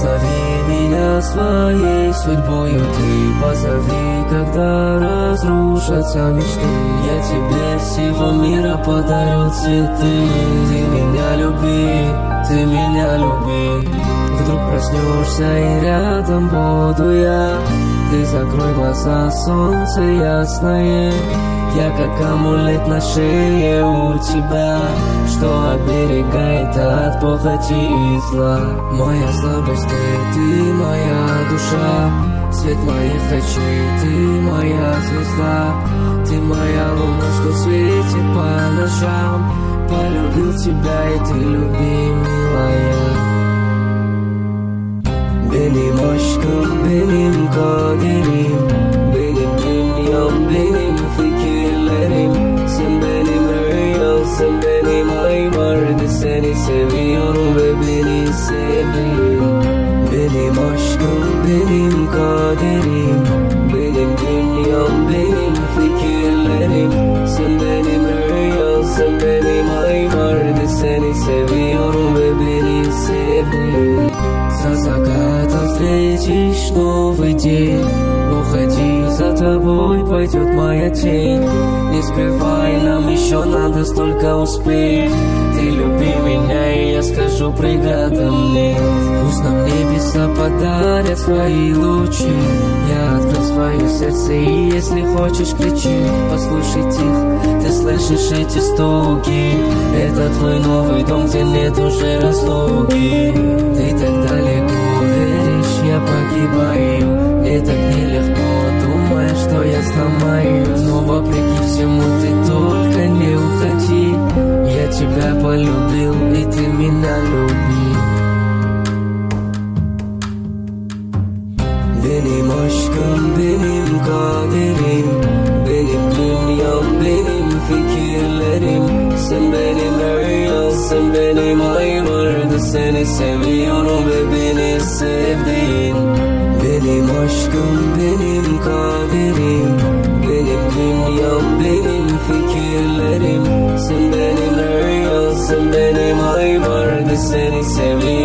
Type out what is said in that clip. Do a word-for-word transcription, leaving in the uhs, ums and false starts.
Назови меня своей судьбою ты, позови, когда разрушатся мечты. Я тебе всего мира подарю цветы. Ты меня люби, ты меня люби. Вдруг проснешься и рядом буду я. Ты закрой глаза, солнце ясное. Я как амулет на шее у тебя, что оберегает от похоти и зла. Моя слабость ты, ты моя душа, свет моих очей, ты моя звезда. Ты моя луна, что светит по ночам. Полюбил тебя и ты люби, милая. Benim aşkım, benim kaderim, benim dünyam, benim fikirlerim. Sen benim rüyamsın, benim ay vardı. Seni seviyorum ve beni sevdin. Benim aşkım, benim kaderim, benim dünyam, benim fikirlerim. Sen benim rüyamsın, benim ay vardı. Seni seviyorum ve beni sevdin. За закатом встретишь новый день. Уходи, за тобой пойдет моя тень. Не скрывай, нам еще надо столько успеть. Ты люби меня, и я скажу, преградам нет. Пусть нам небеса подарят свои лучи. Я открыл свое сердце, и если хочешь, кричи. Послушай тихо, ты слышишь эти стуки. Это твой новый дом, где нет уже разлуки. Ты так далеко, веришь, я погибаю. Мне так нелегко, думаешь, что я сломаю. Но вопреки всему ты только не уходи. Я тебя полюбил, и ты меня люби. Benim aşkım, benim kaderim, benim dünyam, benim fikirlerim. Sen benim rüyamsın, benim ay vardı. Seni seviyorum ve beni sevdin. Benim aşkım, benim kaderim, benim dünyam, benim fikirlerim. Sen benim rüyamsın, benim ay vardı. Seni seviyorum.